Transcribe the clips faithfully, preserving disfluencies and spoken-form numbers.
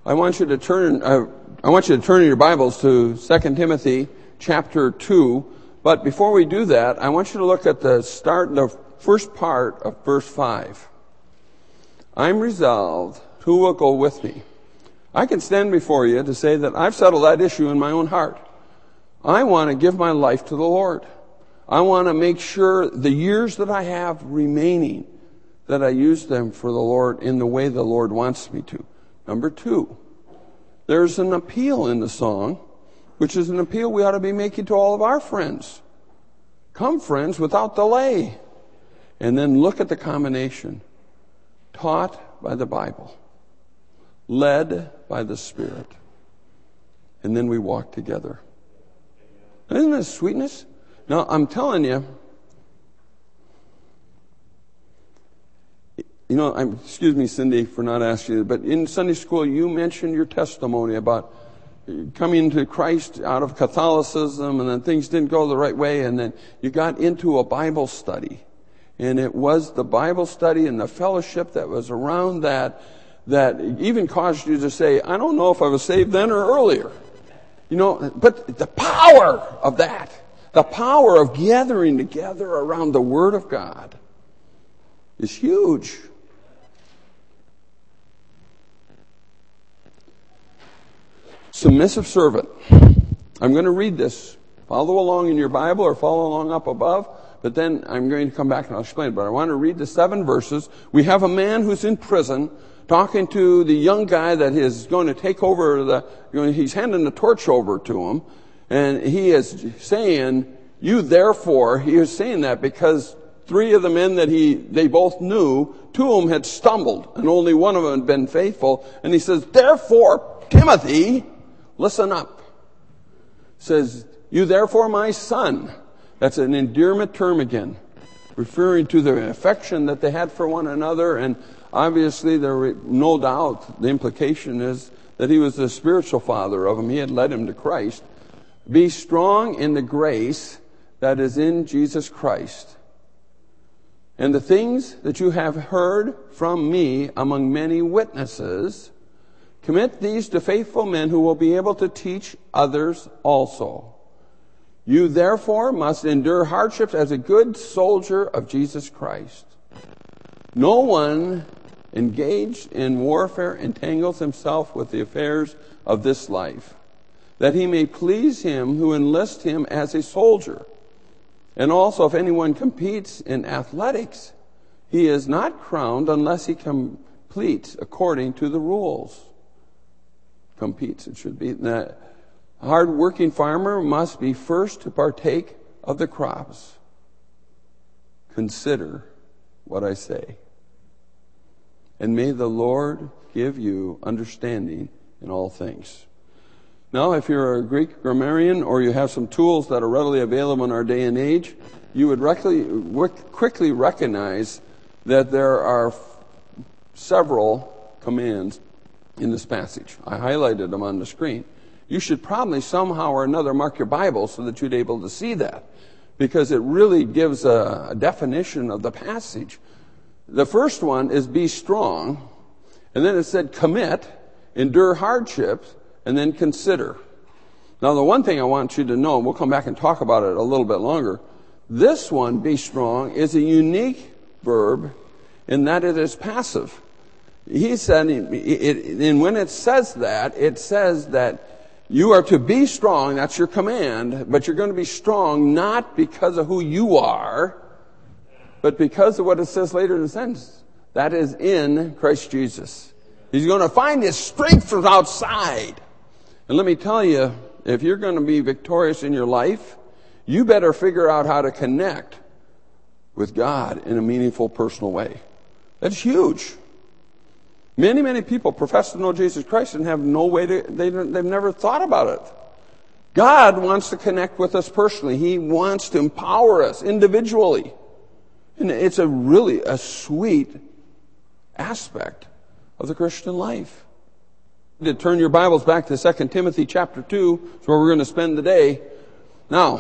I want you to turn, uh, I want you to turn in your Bibles to Second Timothy chapter two. But before we do that, I want you to look at the start, the first part of verse five. I'm resolved, who will go with me? I can stand before you to say that I've settled that issue in my own heart. I want to give my life to the Lord. I want to make sure the years that I have remaining, that I use them for the Lord in the way the Lord wants me to. Number two, there's an appeal in the song, which is an appeal we ought to be making to all of our friends. Come, friends, without delay. And then look at the combination. Taught by the Bible. Led by the Spirit. And then we walk together. Isn't this sweetness? Now, I'm telling you, You know, I'm, excuse me, Cindy, for not asking you, but in Sunday school you mentioned your testimony about coming to Christ out of Catholicism, and then things didn't go the right way, and then you got into a Bible study. And it was the Bible study and the fellowship that was around that that even caused you to say, I don't know if I was saved then or earlier. You know, but the power of that, the power of gathering together around the Word of God is huge. Submissive servant. I'm going to read this. Follow along in your Bible or follow along up above, but then I'm going to come back and I'll explain. But I want to read the seven verses. We have a man who's in prison talking to the young guy that is going to take over the, you know, he's handing the torch over to him. And he is saying, you therefore, he is saying that because three of the men that he, they both knew, two of them had stumbled and only one of them had been faithful. And he says, therefore, Timothy, listen up. Says, you therefore, my son. That's an endearment term again, referring to the affection that they had for one another. And obviously, there were no doubt, the implication is that he was the spiritual father of him. He had led him to Christ. Be strong in the grace that is in Jesus Christ. And the things that you have heard from me among many witnesses, commit these to faithful men who will be able to teach others also. You therefore must endure hardships as a good soldier of Jesus Christ. No one engaged in warfare entangles himself with the affairs of this life, that he may please him who enlists him as a soldier. And also, if anyone competes in athletics, he is not crowned unless he completes according to the rules. Competes, it should be. The hard-working farmer must be first to partake of the crops. Consider what I say. And may the Lord give you understanding in all things. Now, if you're a Greek grammarian or you have some tools that are readily available in our day and age, you would quickly recognize that there are several commands in this passage. I highlighted them on the screen. You should probably somehow or another mark your Bible so that you'd be able to see that, because it really gives a, a definition of the passage. The first one is be strong, and then it said commit, endure hardships, and then consider. Now, the one thing I want you to know, and we'll come back and talk about it a little bit longer, this one, be strong, is a unique verb in that it is passive. He said, it, it, and when it says that, it says that you are to be strong, that's your command, but you're going to be strong not because of who you are, but because of what it says later in the sentence. That is in Christ Jesus. He's going to find his strength from outside. And let me tell you, if you're going to be victorious in your life, you better figure out how to connect with God in a meaningful, personal way. That's huge. Many, many people profess to know Jesus Christ and have no way to, they, they've never thought about it. God wants to connect with us personally. He wants to empower us individually. And it's a really a sweet aspect of the Christian life. To turn your Bibles back to Second Timothy chapter two, is where we're going to spend the day. Now,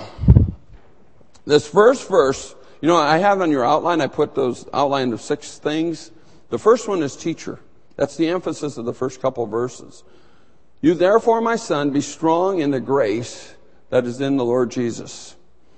this first verse, you know, I have on your outline, I put those outline of six things. The first one is teacher. That's the emphasis of the first couple of verses. You therefore, my son, be strong in the grace that is in the Lord Jesus.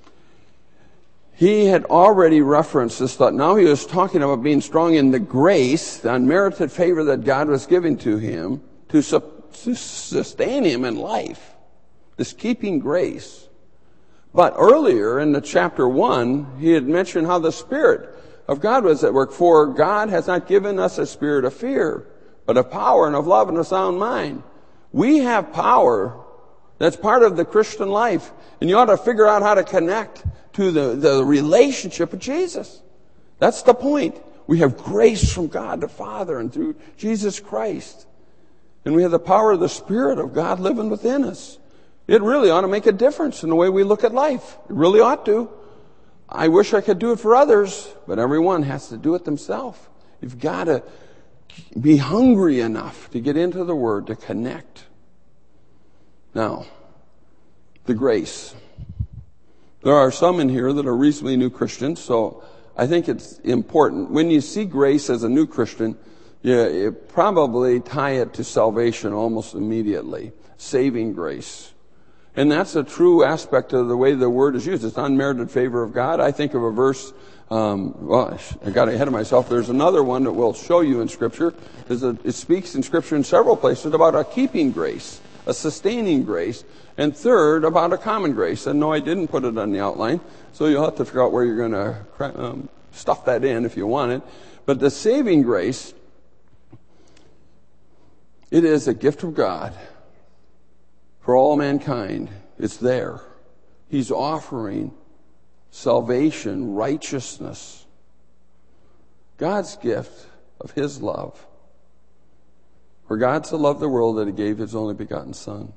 He had already referenced this thought. Now he was talking about being strong in the grace, the unmerited favor that God was giving to him to, su- to sustain him in life. This keeping grace. But earlier in the chapter one, he had mentioned how the Spirit of God was at work. For God has not given us a spirit of fear, but of power and of love and a sound mind. We have power that's part of the Christian life. And you ought to figure out how to connect to the, the relationship with Jesus. That's the point. We have grace from God the Father and through Jesus Christ. And we have the power of the Spirit of God living within us. It really ought to make a difference in the way we look at life. It really ought to. I wish I could do it for others, but everyone has to do it themselves. You've got to be hungry enough to get into the Word, to connect. Now, the grace. There are some in here that are recently new Christians, so I think it's important. When you see grace as a new Christian, you, you probably tie it to salvation almost immediately. Saving grace. And that's a true aspect of the way the word is used. It's unmerited favor of God. I think of a verse, um, well, I got ahead of myself. There's another one that we'll show you in Scripture. A, it speaks in Scripture in several places about a keeping grace, a sustaining grace, and third, about a common grace. And no, I didn't put it on the outline, so you'll have to figure out where you're going to um, stuff that in if you want it. But the saving grace, it is a gift of God for all mankind. It's there. He's offering salvation, righteousness, God's gift of His love. For God so loved the world that He gave His only begotten Son.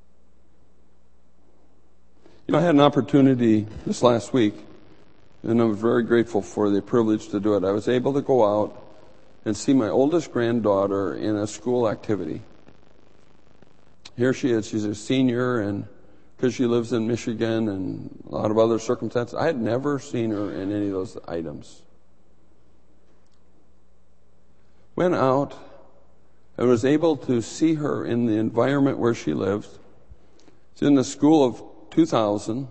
You know, I had an opportunity this last week, and I'm very grateful for the privilege to do it. I was able to go out and see my oldest granddaughter in a school activity. Here she is. She's a senior, and because she lives in Michigan and a lot of other circumstances, I had never seen her in any of those items. Went out and was able to see her in the environment where she lived. It's in the school of two thousand.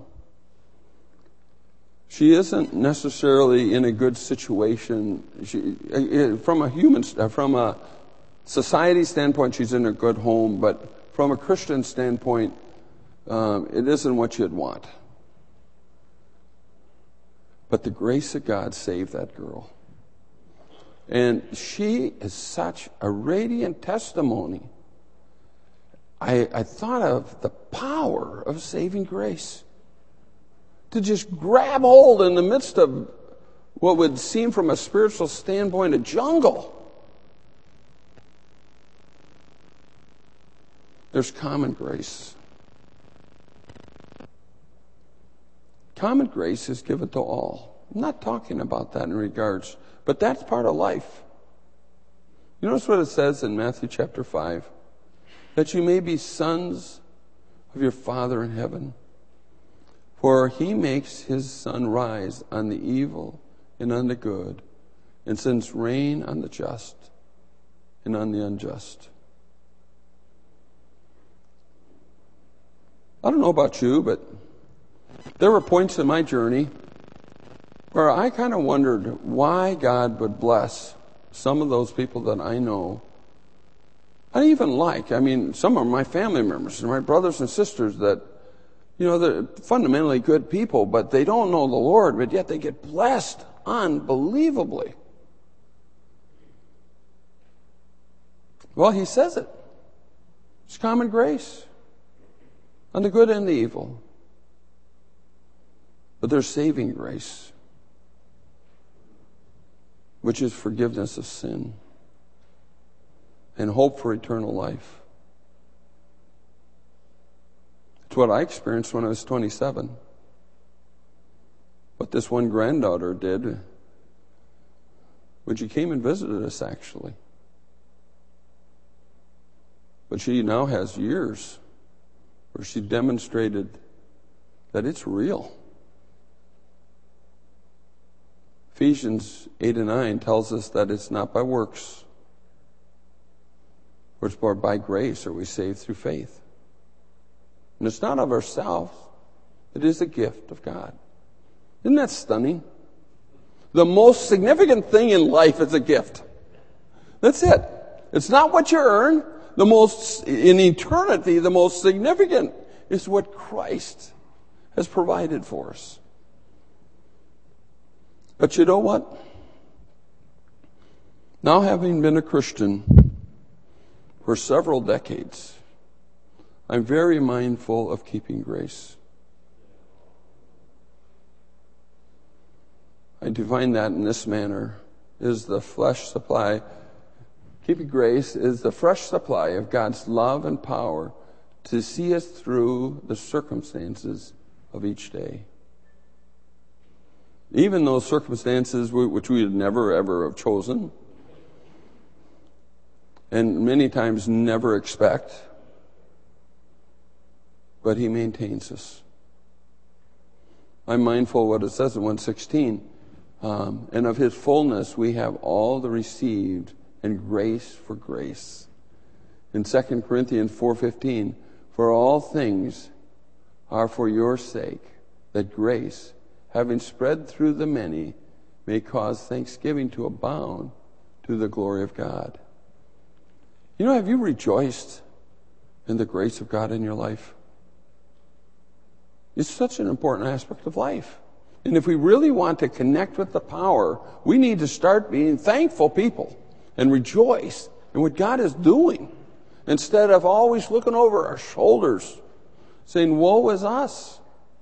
She isn't necessarily in a good situation. She, from a human, from a society standpoint, she's in a good home, but from a Christian standpoint, um, it isn't what you'd want. But the grace of God saved that girl. And she is such a radiant testimony. I, I thought of the power of saving grace. To just grab hold in the midst of what would seem from a spiritual standpoint a jungle. There's common grace. Common grace is given to all. I'm not talking about that in regards, but that's part of life. You notice what it says in Matthew chapter five? That you may be sons of your Father in heaven. For He makes His sun rise on the evil and on the good, and sends rain on the just and on the unjust. I don't know about you, but there were points in my journey where I kind of wondered why God would bless some of those people that I know. I even like, I mean, some are my family members and my brothers and sisters that, you know, they're fundamentally good people, but they don't know the Lord, but yet they get blessed unbelievably. Well, He says it. It's common grace. On the good and the evil. But there's saving grace, which is forgiveness of sin and hope for eternal life. It's what I experienced when I was twenty-seven. What this one granddaughter did when she came and visited us, actually. But she now has years where she demonstrated that it's real. Ephesians eight and nine tells us that it's not by works, For by grace are we saved through faith. And it's not of ourselves. It is a gift of God. Isn't that stunning? The most significant thing in life is a gift. That's it. It's not what you earn. The most, in eternity, the most significant is what Christ has provided for us. But you know what? Now, having been a Christian for several decades, I'm very mindful of keeping grace. I define that in this manner: is the flesh supply, keeping grace is the fresh supply of God's love and power to see us through the circumstances of each day. Even those circumstances which we would never ever have chosen, and many times never expect, but He maintains us. I'm mindful of what it says in one sixteen. Um, and of His fullness we have all the received, and grace for grace. In Second Corinthians four fifteen, for all things are for your sake, that grace, having spread through the many, may cause thanksgiving to abound to the glory of God. You know, have you rejoiced in the grace of God in your life? It's such an important aspect of life. And if we really want to connect with the power, we need to start being thankful people and rejoice in what God is doing, instead of always looking over our shoulders saying, woe is us.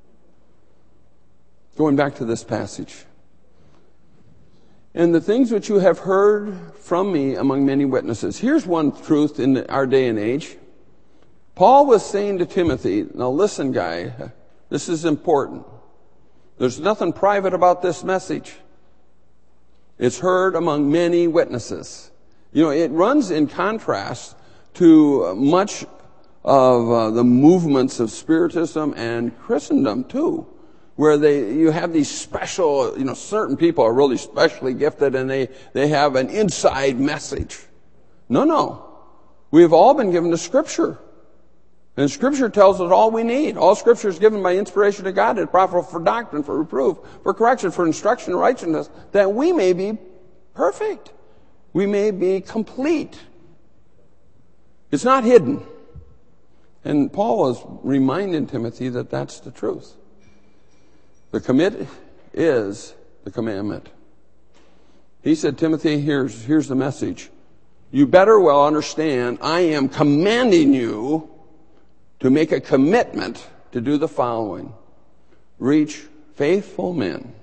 Going back to this passage. And the things which you have heard from me among many witnesses. Here's one truth in our day and age. Paul was saying to Timothy, now listen, guy, this is important. There's nothing private about this message. It's heard among many witnesses. You know, it runs in contrast to much of uh, the movements of Spiritism and Christendom too, where they you have these special, you know, certain people are really specially gifted and they, they have an inside message. No, no. We have all been given the Scripture. And Scripture tells us all we need. All Scripture is given by inspiration of God and profitable for doctrine, for reproof, for correction, for instruction in righteousness, that we may be perfect. We may be complete. It's not hidden. And Paul was reminding Timothy that that's the truth. The commit is the commandment. He said, Timothy, here's, here's the message. You better well understand, I am commanding you to make a commitment to do the following. Reach faithful men.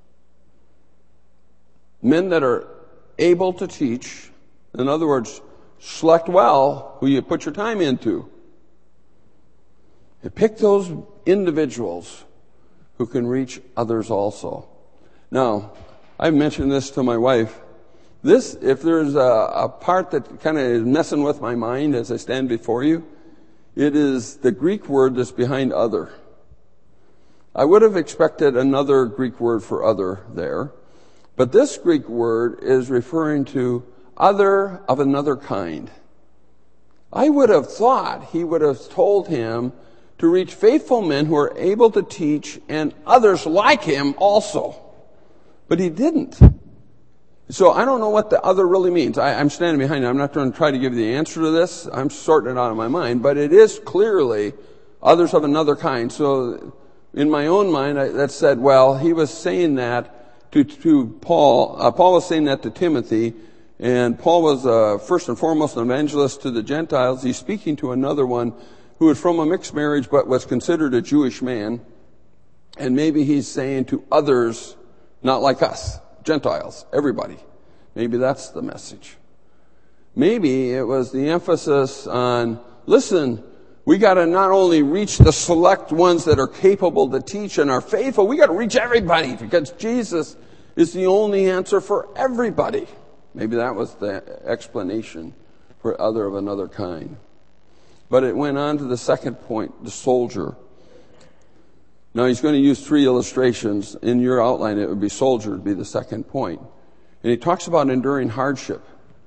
Men that are able to teach. In other words, select well who you put your time into. And pick those individuals who can reach others also. Now, I've mentioned this to my wife. This, if there's a, a part that kind of is messing with my mind as I stand before you, it is the Greek word that's behind other. I would have expected another Greek word for other there, but this Greek word is referring to other of another kind. I would have thought he would have told him to reach faithful men who are able to teach and others like him also. But he didn't. So I don't know what the other really means. I, I'm standing behind you. I'm not going to try to give you the answer to this. I'm sorting it out in my mind. But it is clearly others of another kind. So in my own mind, I, that said, well, he was saying that to, to Paul. Uh, Paul was saying that to Timothy. And Paul was uh, first and foremost an evangelist to the Gentiles. He's speaking to another one who was from a mixed marriage but was considered a Jewish man. And maybe he's saying to others, not like us. Gentiles, everybody. Maybe that's the message. Maybe it was the emphasis on, listen, we got to not only reach the select ones that are capable to teach and are faithful, we got to reach everybody because Jesus is the only answer for everybody. Maybe that was the explanation for other of another kind. But it went on to the second point, the soldier. Now he's going to use three illustrations. In your outline, it would be soldier would be the second point. And he talks about enduring hardship.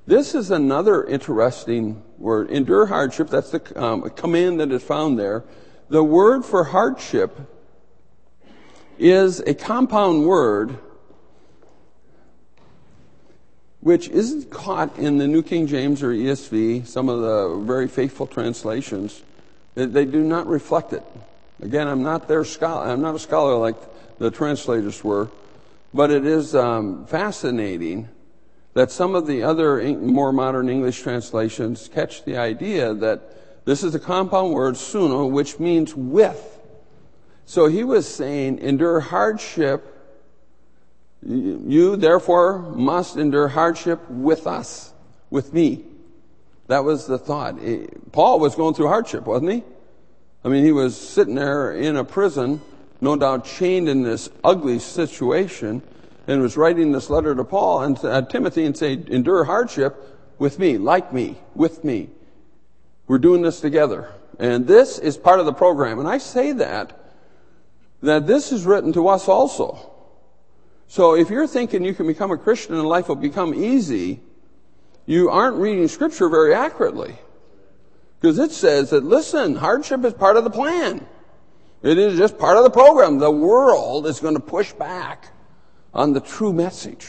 This is another interesting word. Endure hardship, that's the um, command that is found there. The word for hardship is a compound word which isn't caught in the New King James or E S V, some of the very faithful translations. They, they do not reflect it. Again, I'm not their scholar. I'm not a scholar like the translators were, but it is um, fascinating that some of the other more modern English translations catch the idea that this is a compound word, suno, which means with. So he was saying, endure hardship. You, therefore, must endure hardship with us, with me. That was the thought. Paul was going through hardship, wasn't he? I mean, he was sitting there in a prison, no doubt chained in this ugly situation, and was writing this letter to Paul and uh, Timothy and say, endure hardship with me, like me, with me. We're doing this together. And this is part of the program. And I say that, that this is written to us also. So if you're thinking you can become a Christian and life will become easy, you aren't reading Scripture very accurately. Because it says that, listen, hardship is part of the plan. It is just part of the program. The world is going to push back on the true message.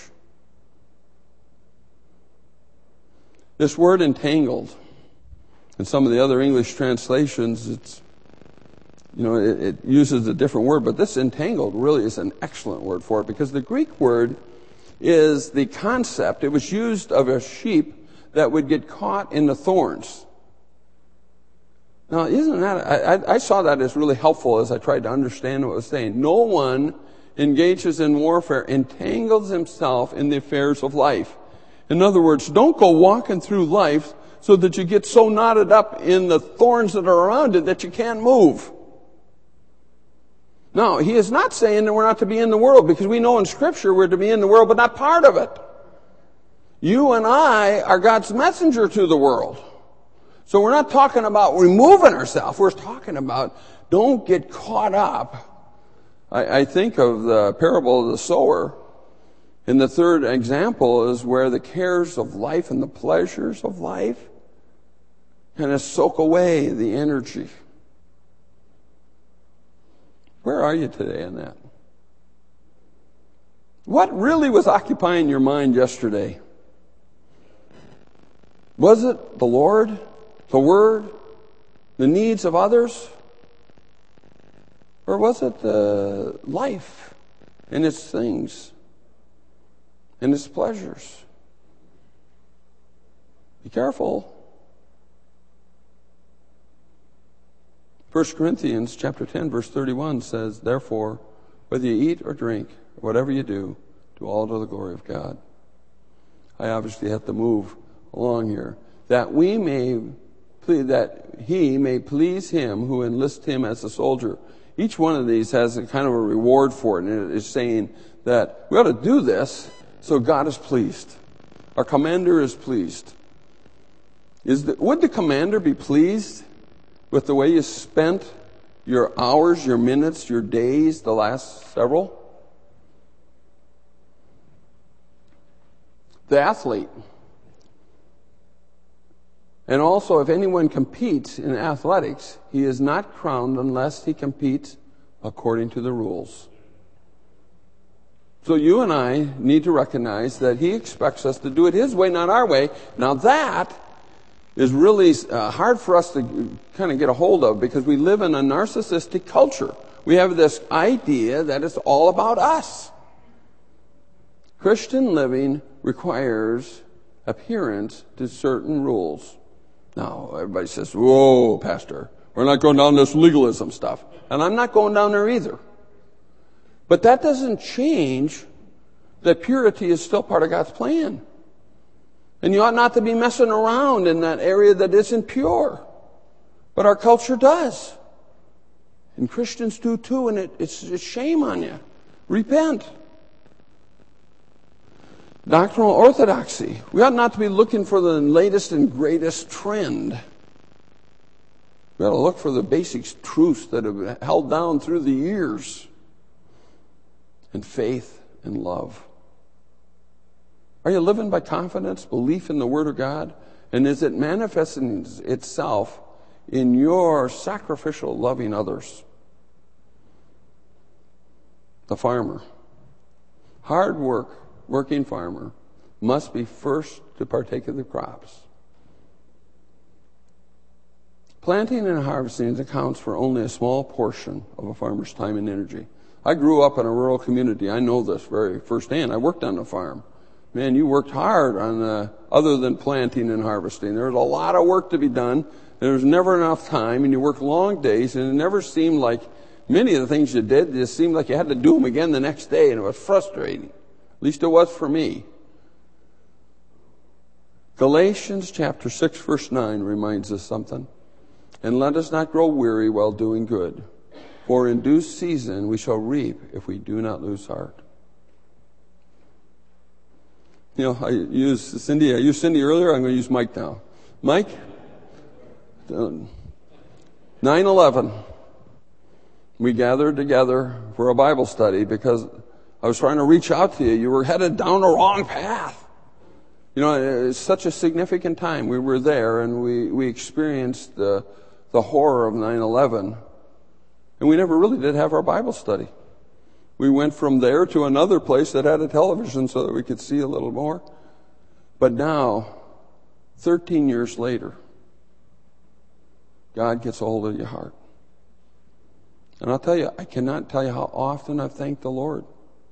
This word entangled, in some of the other English translations, it's, you know, it, it uses a different word, but this entangled really is an excellent word for it, because the Greek word is the concept. It was used of a sheep that would get caught in the thorns. Now, isn't that, I, I saw that as really helpful as I tried to understand what it was saying. No one engages in warfare, entangles himself in the affairs of life. In other words, don't go walking through life so that you get so knotted up in the thorns that are around it that you can't move. No, he is not saying that we're not to be in the world, because we know in Scripture we're to be in the world, but not part of it. You and I are God's messenger to the world. So we're not talking about removing ourselves. We're talking about don't get caught up. I, I think of the parable of the sower. And the third example is where the cares of life and the pleasures of life kind of soak away the energy. Where are you today in that? What really was occupying your mind yesterday? Was it the Lord, the Word, the needs of others? Or was it the life and its things and its pleasures? Be careful. First Corinthians chapter ten, verse thirty-one says, therefore, whether you eat or drink, or whatever you do, do all to the glory of God. I obviously have to move along here. That we may, that he may please him who enlists him as a soldier. Each one of these has a kind of a reward for it, and it is saying that we ought to do this so God is pleased. Our commander is pleased. Is the, would the commander be pleased with the way you spent your hours, your minutes, your days, the last several? The athlete. And also, if anyone competes in athletics, he is not crowned unless he competes according to the rules. So you and I need to recognize that he expects us to do it his way, not our way. Now that is really uh, hard for us to kind of get a hold of, because we live in a narcissistic culture. We have this idea that it's all about us. Christian living requires adherence to certain rules. Now, everybody says, whoa, Pastor, we're not going down this legalism stuff. And I'm not going down there either. But that doesn't change that purity is still part of God's plan. And you ought not to be messing around in that area that isn't pure. But our culture does. And Christians do too, and it, it's a shame on you. Repent. Doctrinal orthodoxy. We ought not to be looking for the latest and greatest trend. We ought to look for the basic truths that have held down through the years. And faith and love. Are you living by confidence, belief in the Word of God? And is it manifesting itself in your sacrificial loving others? The farmer, hard work, working farmer, must be first to partake of the crops. Planting and harvesting accounts for only a small portion of a farmer's time and energy. I grew up in a rural community. I know this very firsthand. I worked on the farm. Man, you worked hard on the, other than planting and harvesting. There was a lot of work to be done. There was never enough time, and you worked long days, and it never seemed like many of the things you did, it just seemed like you had to do them again the next day, and it was frustrating. At least it was for me. Galatians chapter six, verse nine reminds us something. And let us not grow weary while doing good, for in due season we shall reap if we do not lose heart. You know, I used Cindy, I used Cindy earlier, I'm going to use Mike now. Mike, nine eleven, we gathered together for a Bible study because I was trying to reach out to you. You were headed down the wrong path. You know, it's such a significant time. We were there and we, we experienced the, the horror of nine eleven. And we never really did have our Bible study. We went from there to another place that had a television so that we could see a little more. But now, thirteen years later, God gets a hold of your heart. And I'll tell you, I cannot tell you how often I've thanked the Lord.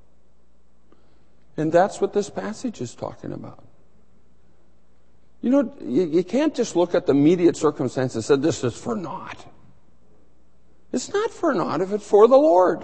And that's what this passage is talking about. You know, you, you can't just look at the immediate circumstances and say, this is for naught. It's not for naught if it's for the Lord.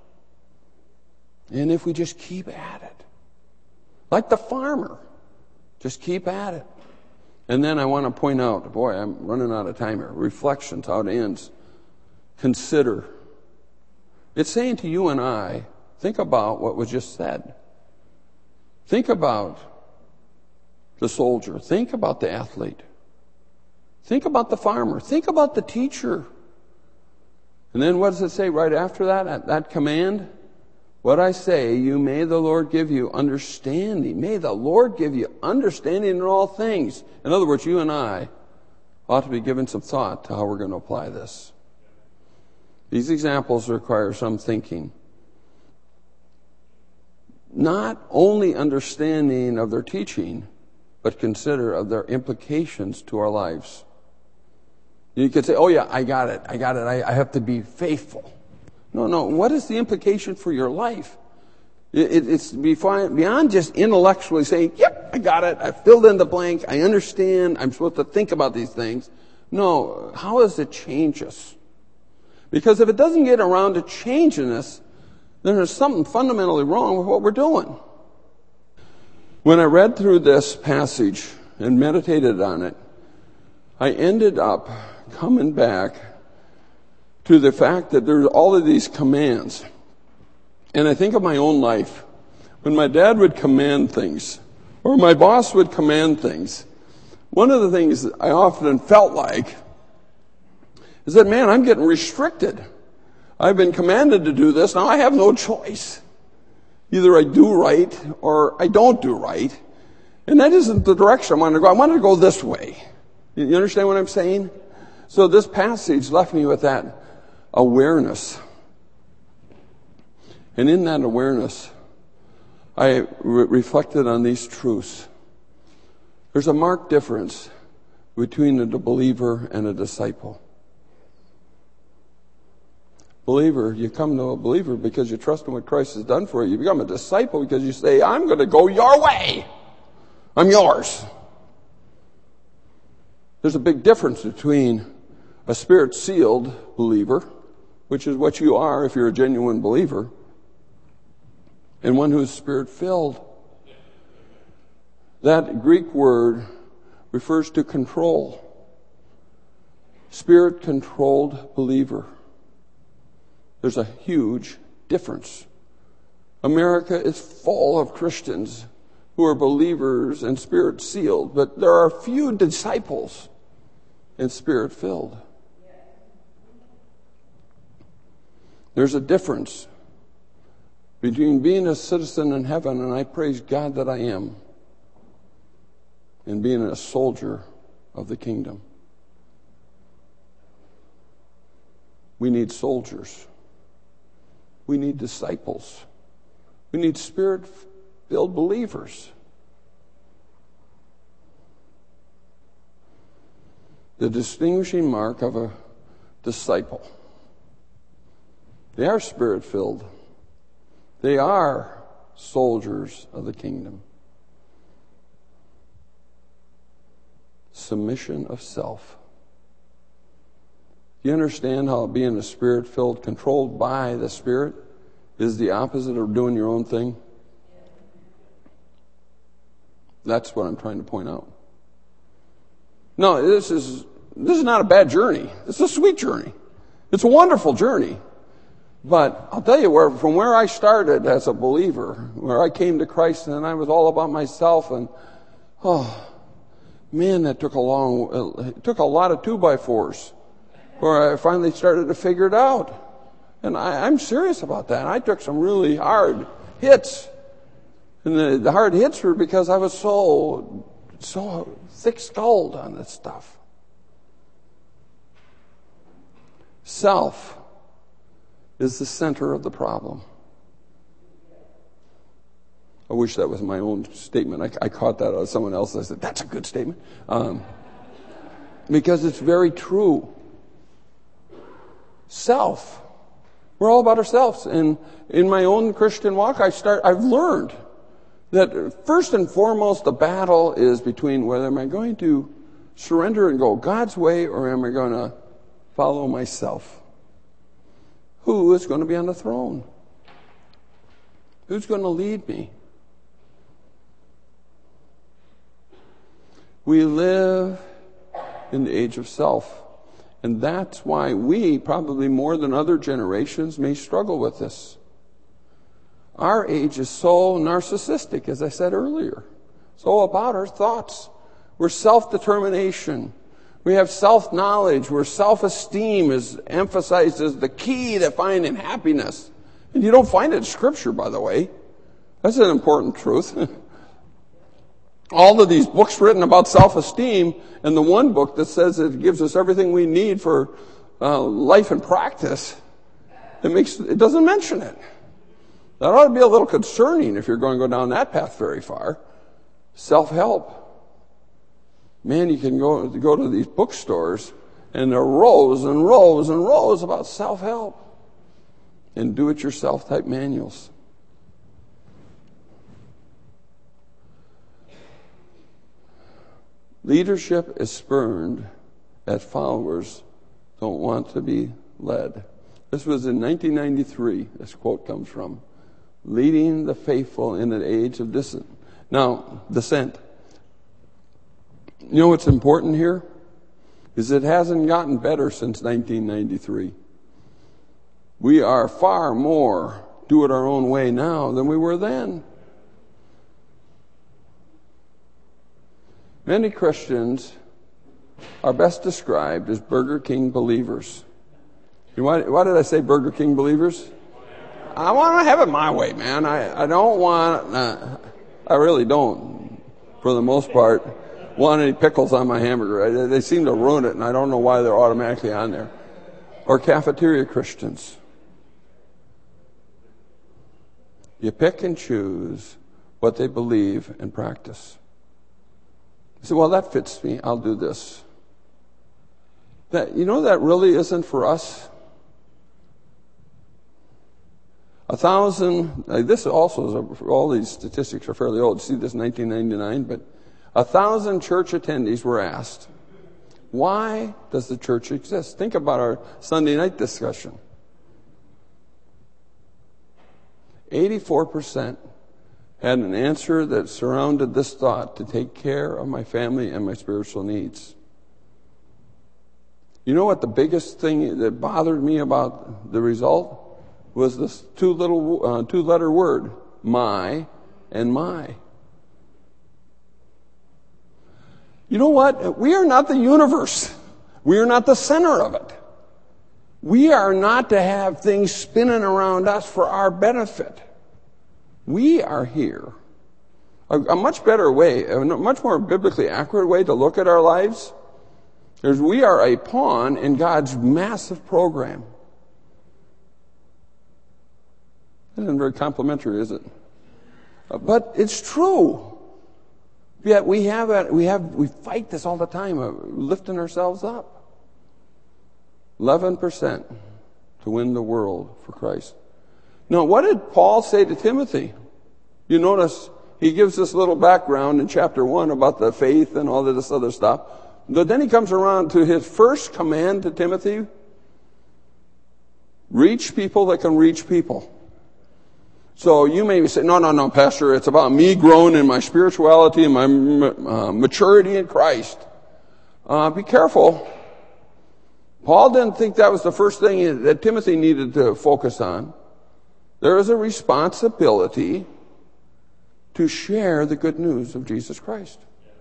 And if we just keep at it, like the farmer, just keep at it. And then I want to point out, boy, I'm running out of time here. Reflections, how it ends. Consider. It's saying to you and I, think about what was just said. Think about the soldier. Think about the athlete. Think about the farmer. Think about the teacher. And then what does it say right after that, at that command? What I say, you may the Lord give you understanding. May the Lord give you understanding in all things. In other words, you and I ought to be given some thought to how we're going to apply this. These examples require some thinking. Not only understanding of their teaching, but consider of their implications to our lives. You could say, oh yeah, I got it, I got it, I, I have to be faithful. No, no, what is the implication for your life? It, it, it's beyond just intellectually saying, yep, I got it, I filled in the blank, I understand, I'm supposed to think about these things. No, how does it change us? Because if it doesn't get around to changing us, then there's something fundamentally wrong with what we're doing. When I read through this passage and meditated on it, I ended up coming back to the fact that there's all of these commands. And I think of my own life. When my dad would command things, or my boss would command things, one of the things that I often felt like is that, man, I'm getting restricted. I've been commanded to do this, now I have no choice. Either I do right or I don't do right. And that isn't the direction I want to go. I want to go this way. You understand what I'm saying? So this passage left me with that awareness. And in that awareness, I re- reflected on these truths. There's a marked difference between a believer and a disciple. Believer, you come to a believer because you trust in what Christ has done for you. You become a disciple because you say, I'm going to go your way. I'm yours. There's a big difference between a spirit-sealed believer, which is what you are if you're a genuine believer, and one who is spirit-filled. That Greek word refers to control. Spirit-controlled believer. There's a huge difference. America is full of Christians who are believers and spirit-sealed, but there are few disciples and spirit-filled. There's a difference between being a citizen in heaven, and I praise God that I am, in being a soldier of the kingdom. We need soldiers. We need disciples. We need Spirit-filled believers. The distinguishing mark of a disciple. They are Spirit-filled. They are soldiers of the kingdom. Submission of self. You understand how being a Spirit-filled, controlled by the Spirit, is the opposite of doing your own thing? That's what I'm trying to point out. No, this is this is not a bad journey. It's a sweet journey. It's a wonderful journey. But I'll tell you, where from where I started as a believer, where I came to Christ and I was all about myself, and oh man, that took a long, it took a lot of two by fours, where I finally started to figure it out. And I, I'm serious about that. I took some really hard hits, and the, the hard hits were because I was so so thick-skulled on this stuff. Self is the center of the problem. I wish that was my own statement. I, I caught that out of someone else. I said, that's a good statement. Um, because it's very true. Self. We're all about ourselves. And in my own Christian walk, I start, I've learned that first and foremost, the battle is between whether am I going to surrender and go God's way, or am I going to follow myself? Who is going to be on the throne? Who's going to lead me? We live in the age of self. And that's why we, probably more than other generations, may struggle with this. Our age is so narcissistic, as I said earlier. So about our thoughts. We're self-determination. We have self-knowledge, where self-esteem is emphasized as the key to finding happiness. And you don't find it in Scripture, by the way. That's an important truth. All of these books written about self-esteem, and the one book that says it gives us everything we need for uh, life and practice, it makes it doesn't mention it. That ought to be a little concerning if you're going to go down that path very far. Self-help. Man, you can go, go to these bookstores, and there are rows and rows and rows about self-help and do-it-yourself type manuals. Leadership is spurned as followers don't want to be led. This was in nineteen ninety-three, this quote comes from. Leading the faithful in an age of dissent. Now, dissent. You know what's important here? Is it hasn't gotten better since nineteen ninety-three. We are far more do it our own way now than we were then. Many Christians are best described as Burger King believers. You know, why, why did I say Burger King believers? I want to have it my way, man. I, I don't want, uh, I really don't, for the most part, want any pickles on my hamburger. I, they seem to ruin it, and I don't know why they're automatically on there. Or cafeteria Christians. You pick and choose what they believe and practice. You say, well, that fits me. I'll do this. That, you know, that really isn't for us. A thousand, uh, this also is, a, all these statistics are fairly old. See this nineteen ninety-nine, but a thousand church attendees were asked, why does the church exist? Think about our Sunday night discussion. eighty-four percent had an answer that surrounded this thought: to take care of my family and my spiritual needs. You know what the biggest thing that bothered me about the result was this two little uh, two letter word: my and my. You know what? We are not the universe. We are not the center of it. We are not to have things spinning around us for our benefit. We are here. A, a much better way, a much more biblically accurate way to look at our lives is we are a pawn in God's massive program. That isn't very complimentary, is it? But it's true. Yet we have a, we have we fight this all the time, uh, lifting ourselves up. Eleven percent to win the world for Christ. Now, what did Paul say to Timothy? You notice he gives this little background in chapter one about the faith and all of this other stuff. But then he comes around to his first command to Timothy: reach people that can reach people. So you may say, no, no, no, Pastor, it's about me growing in my spirituality and my uh, maturity in Christ. Uh, be careful. Paul didn't think that was the first thing that Timothy needed to focus on. There is a responsibility to share the good news of Jesus Christ.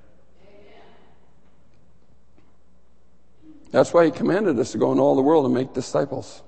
That's why he commanded us to go into all the world and make disciples.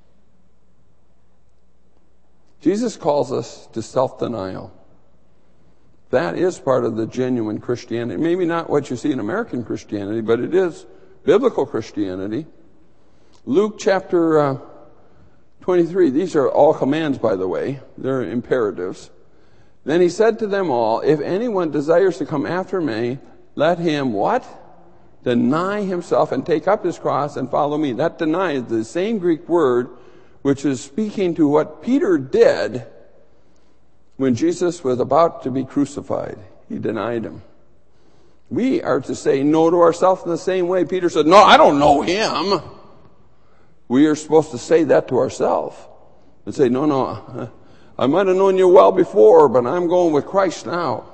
Jesus calls us to self-denial. That is part of the genuine Christianity. Maybe not what you see in American Christianity, but it is biblical Christianity. Luke chapter uh, twenty-three. These are all commands, by the way. They're imperatives. Then he said to them all, if anyone desires to come after me, let him what? Deny himself and take up his cross and follow me. That deny is the same Greek word which is speaking to what Peter did when Jesus was about to be crucified. He denied him. We are to say no to ourselves in the same way Peter said, no, I don't know him. We are supposed to say that to ourselves and say, no, no, I might have known you well before, but I'm going with Christ now.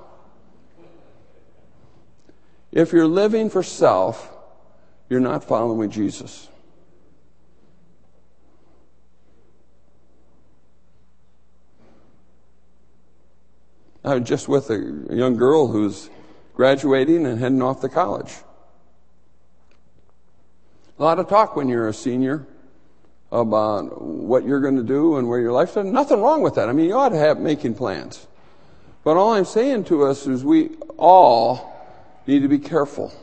If you're living for self, you're not following Jesus. I was just with a young girl who's graduating and heading off to college. A lot of talk when you're a senior about what you're going to do and where your life's going. Nothing wrong with that. I mean, you ought to have making plans. But all I'm saying to us is we all need to be careful.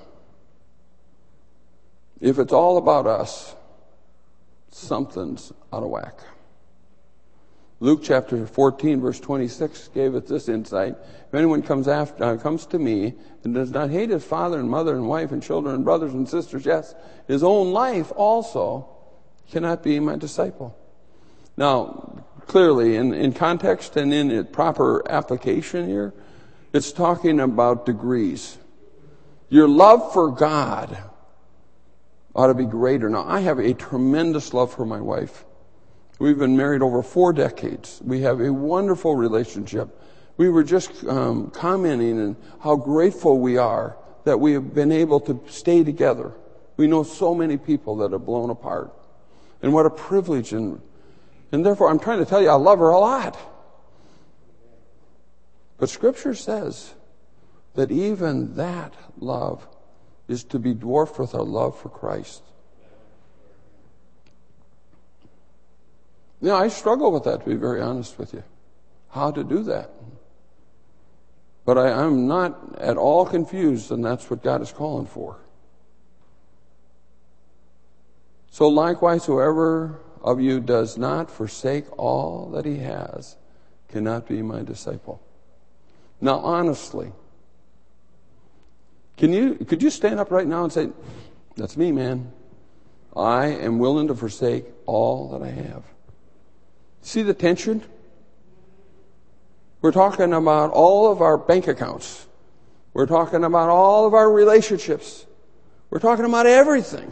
If it's all about us, something's out of whack. Luke chapter fourteen, verse twenty-six gave us this insight. If anyone comes after, uh, comes to me and does not hate his father and mother and wife and children and brothers and sisters, yes, his own life also, cannot be my disciple. Now, clearly, in, in context and in its proper application here, it's talking about degrees. Your love for God ought to be greater. Now, I have a tremendous love for my wife. We've been married over four decades. We have a wonderful relationship. We were just um, commenting on how grateful we are that we have been able to stay together. We know so many people that have blown apart. And what a privilege. And, and therefore, I'm trying to tell you, I love her a lot. But Scripture says that even that love is to be dwarfed with our love for Christ. Now, I struggle with that, to be very honest with you. How to do that. But I, I'm not at all confused, and that's what God is calling for. So likewise, whoever of you does not forsake all that he has cannot be my disciple. Now, honestly, can you could you stand up right now and say, that's me, man. I am willing to forsake all that I have. See the tension? We're talking about all of our bank accounts. We're talking about all of our relationships. We're talking about everything.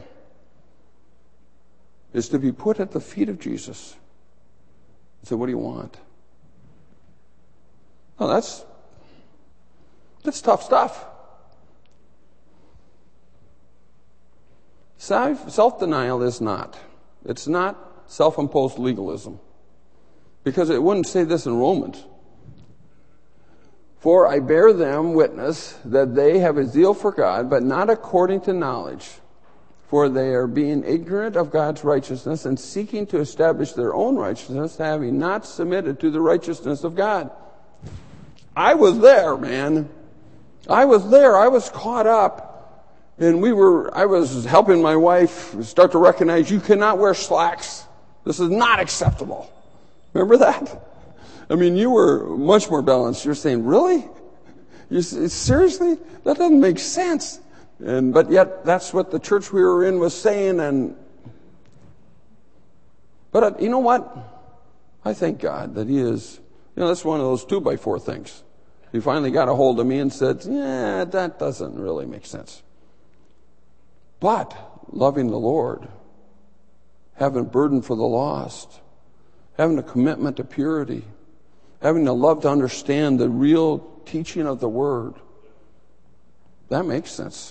Is to be put at the feet of Jesus. So what do you want? Well, that's that's tough stuff. Self-denial is not. It's not self-imposed legalism. Because it wouldn't say this in Romans. For I bear them witness that they have a zeal for God, but not according to knowledge. For they are being ignorant of God's righteousness and seeking to establish their own righteousness, having not submitted to the righteousness of God. I was there, man. I was there. I was caught up. And we were, I was helping my wife start to recognize you cannot wear slacks. This is not acceptable. Remember that? I mean, you were much more balanced. You're saying, really? You, seriously? That doesn't make sense. And, but yet, that's what the church we were in was saying. And, but uh, you know what? I thank God that He is, you know, that's one of those two by four things. He finally got a hold of me and said, yeah, that doesn't really make sense. But loving the Lord, having a burden for the lost, having a commitment to purity, having a love to understand the real teaching of the Word, that makes sense.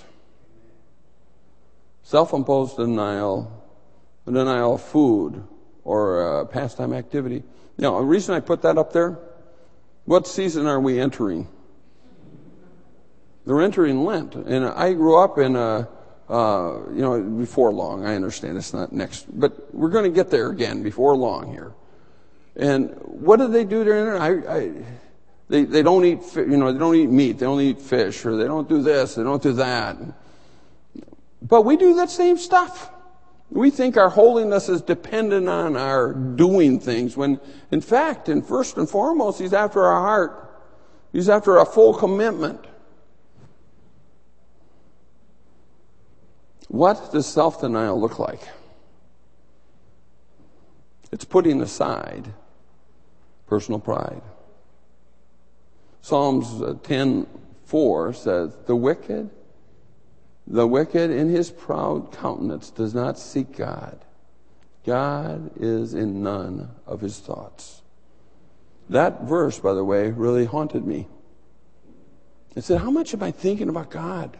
Self-imposed denial, a denial of food or a pastime activity. Now, the reason I put that up there, what season are we entering? They're entering Lent. And I grew up in a, uh, you know, before long. I understand it's not next, but we're going to get there again before long here. And what do they do during it? I, I, they, they don't eat, you know, they don't eat meat. They don't eat fish, or they don't do this. They don't do that. But we do that same stuff. We think our holiness is dependent on our doing things, when in fact, and first and foremost, He's after our heart. He's after a full commitment. What does self-denial look like? It's putting aside personal pride. Psalms ten four says, The wicked The wicked in his proud countenance does not seek God. God is in none of his thoughts. That verse, by the way, really haunted me. It said, how much am I thinking about God?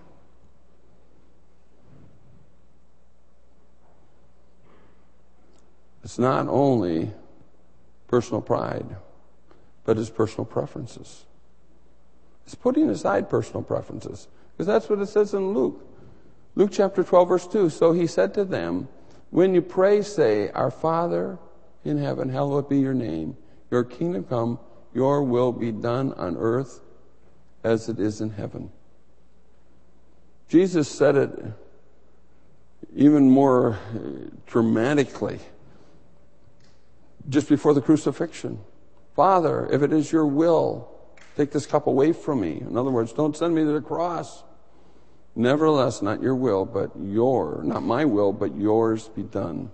It's not only personal pride, but it's personal preferences. It's putting aside personal preferences. Because that's what it says in Luke. Luke chapter twelve, verse two. So He said to them, when you pray, say, Our Father in heaven, hallowed be your name. Your kingdom come, your will be done on earth as it is in heaven. Jesus said it even more dramatically just before the crucifixion. Father, if it is your will, take this cup away from me. In other words, don't send me to the cross. Nevertheless, not your will, but your, not my will, but yours be done.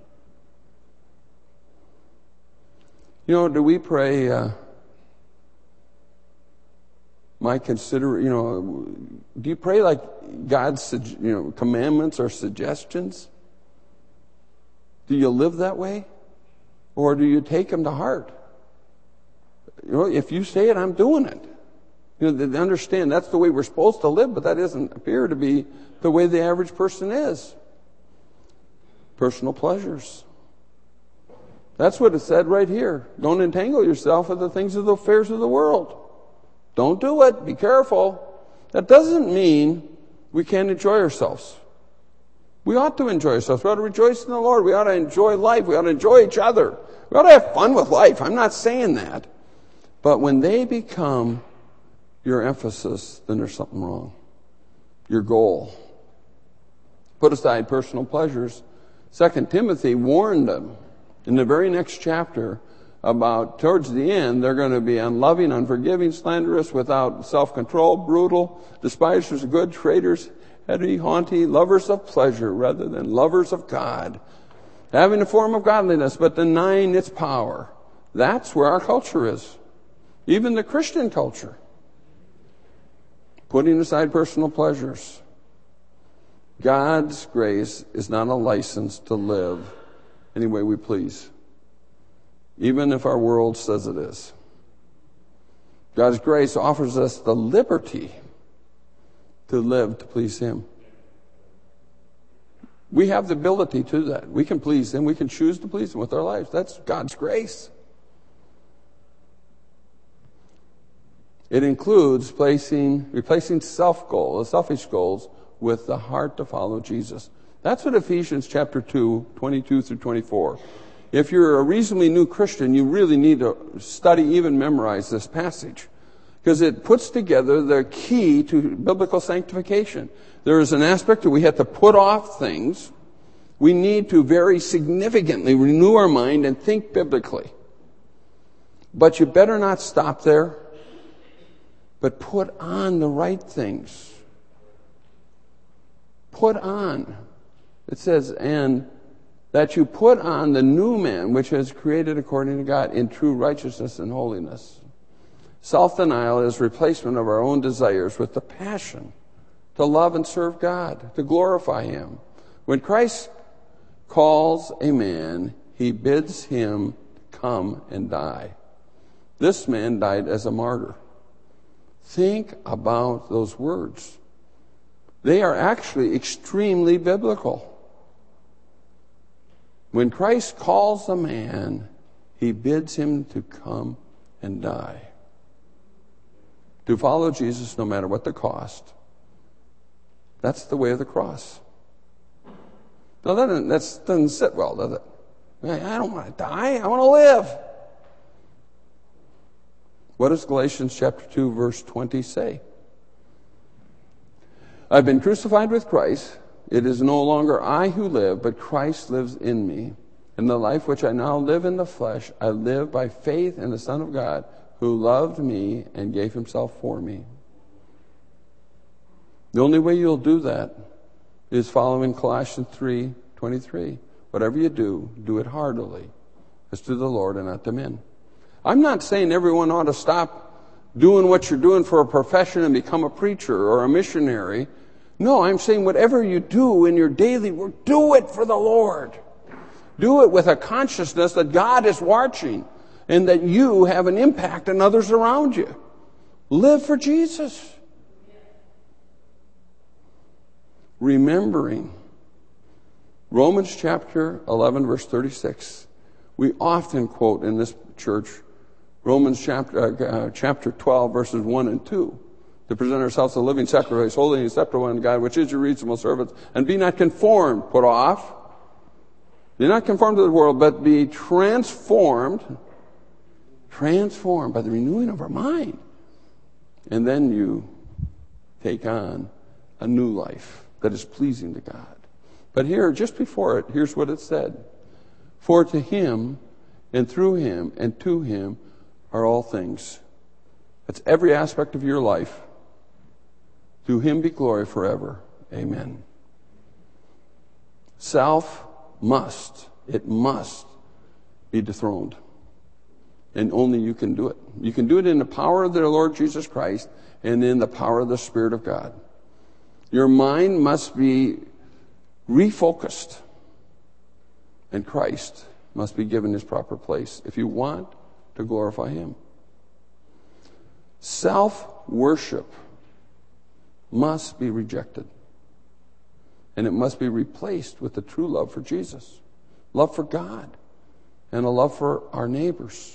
You know, do we pray, uh, my consider, you know, do you pray like God's, you know, commandments or suggestions? Do you live that way? Or do you take them to heart? You know, if you say it, I'm doing it. You know, they understand that's the way we're supposed to live, but that doesn't appear to be the way the average person is. Personal pleasures. That's what it said right here. Don't entangle yourself with the things of the affairs of the world. Don't do it. Be careful. That doesn't mean we can't enjoy ourselves. We ought to enjoy ourselves. We ought to rejoice in the Lord. We ought to enjoy life. We ought to enjoy each other. We ought to have fun with life. I'm not saying that. But when they become your emphasis, then there's something wrong. Your goal. Put aside personal pleasures. Second Timothy warned them in the very next chapter about towards the end, they're going to be unloving, unforgiving, slanderous, without self-control, brutal, despisers of good, traitors, heady, haughty, lovers of pleasure rather than lovers of God, having a form of godliness but denying its power. That's where our culture is. Even the Christian culture. Putting aside personal pleasures. God's grace is not a license to live any way we please, even if our world says it is. God's grace offers us the liberty to live to please Him. We have the ability to that. We can please Him. We can choose to please Him with our lives. That's God's grace. It includes placing, replacing self-goals, selfish goals, with the heart to follow Jesus. That's what Ephesians chapter two, twenty-two through twenty-four. If you're a reasonably new Christian, you really need to study, even memorize this passage. because it puts together the key to biblical sanctification. There is an aspect that we have to put off things. We need to very significantly renew our mind and think biblically. But you better not stop there, but put on the right things. Put on. It says, and that you put on the new man, which is created according to God in true righteousness and holiness. Self-denial is replacement of our own desires with the passion to love and serve God, to glorify Him. When Christ calls a man, He bids him come and die. This man died as a martyr. Think about those words. They are actually extremely biblical. When Christ calls a man, He bids him to come and die. To follow Jesus no matter what the cost. That's the way of the cross. Now that doesn't, that doesn't sit well, does it? I don't want to die. I want to live. What does Galatians chapter two, verse twenty say? I've been crucified with Christ. It is no longer I who live, but Christ lives in me. In the life which I now live in the flesh, I live by faith in the Son of God, who loved me and gave Himself for me. The only way you'll do that is following Colossians three twenty-three. Whatever you do, do it heartily, as to the Lord and not to men. I'm not saying everyone ought to stop doing what you're doing for a profession and become a preacher or a missionary. No, I'm saying whatever you do in your daily work, do it for the Lord. Do it with a consciousness that God is watching and that you have an impact on others around you. Live for Jesus. Remembering Romans chapter eleven, verse thirty-six. We often quote in this church Romans chapter, uh, chapter twelve, verses one and two. To present ourselves a living sacrifice, holy and acceptable unto God, which is your reasonable service. And be not conformed, put off. Be not conformed to the world, but be transformed. Transformed by the renewing of our mind. And then you take on a new life that is pleasing to God. But here, just before it, here's what it said. For to Him, and through Him, and to Him are all things. That's every aspect of your life. To Him be glory forever. Amen. Self must, it must be dethroned. And only you can do it. You can do it in the power of the Lord Jesus Christ and in the power of the Spirit of God. Your mind must be refocused. And Christ must be given His proper place if you want to glorify Him. Self-worship must be rejected. And it must be replaced with the true love for Jesus. Love for God. And a love for our neighbors.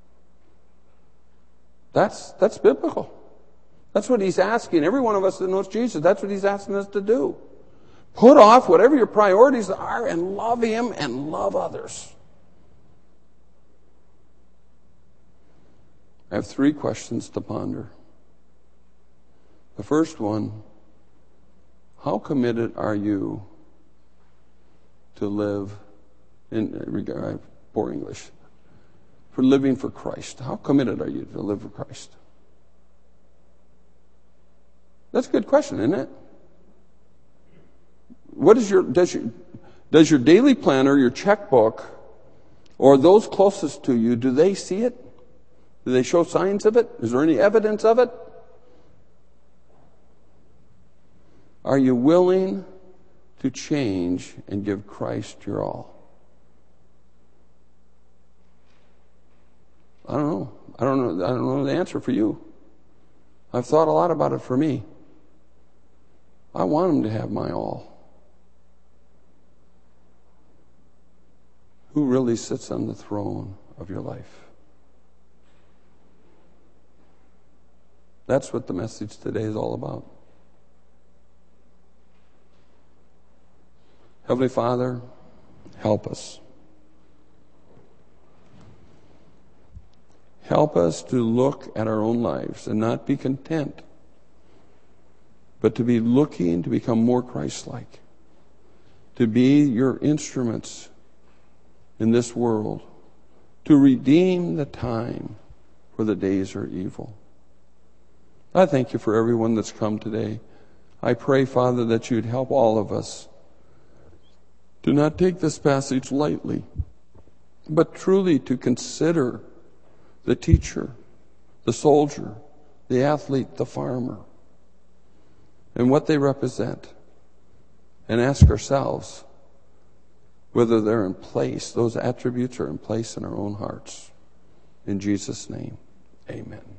That's, that's biblical. That's what He's asking every one of us that knows Jesus. That's what He's asking us to do. Put off whatever your priorities are and love Him and love others. I have three questions to ponder. The first one, how committed are you to live in regard poor English for living for Christ? How committed are you to live for Christ? That's a good question, isn't it? What is your does your does your daily planner, your checkbook, or those closest to you, do they see it? Do they show signs of it? Is there any evidence of it? Are you willing to change and give Christ your all? I don't know. I don't know. I don't know the answer for you. I've thought a lot about it for me. I want Him to have my all. Who really sits on the throne of your life? That's what the message today is all about. Heavenly Father, help us. Help us to look at our own lives and not be content, but to be looking to become more Christ-like, to be your instruments in this world, to redeem the time, for the days are evil. I thank you for everyone that's come today. I pray, Father, that you'd help all of us to not take this passage lightly, but truly to consider the teacher, the soldier, the athlete, the farmer, and what they represent, and ask ourselves whether they're in place, those attributes are in place in our own hearts. In Jesus' name, amen.